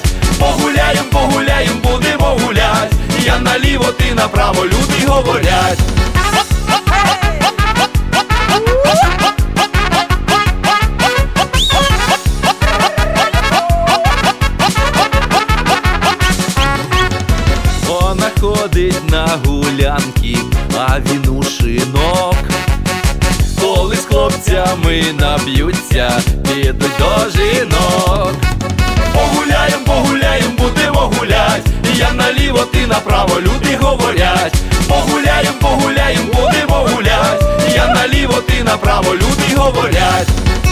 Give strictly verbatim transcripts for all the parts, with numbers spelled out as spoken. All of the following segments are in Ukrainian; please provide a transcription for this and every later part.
Погуляєм, погуляєм, будемо гулять. Я наліво, ти направо, люди говорять. Вона ходить на гулянки, а він у шинок. Коли з хлопцями наб'ються, підуть до жінок. Погуляєм, погуляєм, будемо гулять. Я наліво, ти направо, люди говорять. Погуляєм, погуляєм, будемо гулять. Я наліво, ти направо, люди говорять.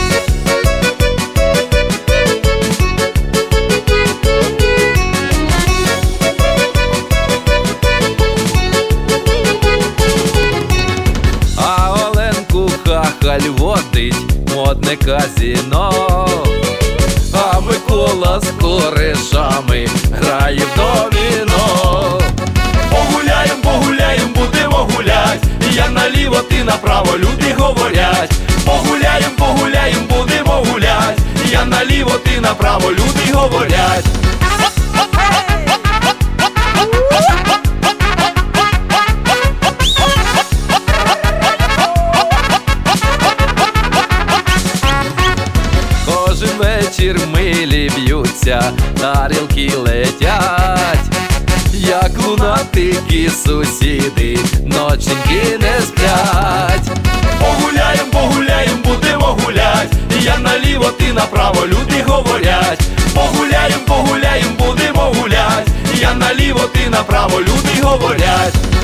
А Оленку хахаль водить модне казино, а Микола з коришами грає в доміно. Погуляєм, погуляєм, будемо гулять. Я наліво, ти направо, люди говорять. Погуляєм, погуляєм, будемо гулять. Я наліво, ти направо, люди говорять. Кожен вечір милі б'ються, тарілки летять. Як лунатики сусіди, ноченьки не сплять. Погуляєм, погуляєм, будемо гулять. Я наліво, ти направо, люди говорять. Погуляєм, погуляєм, будемо гулять. Я наліво, ти направо, люди говорять.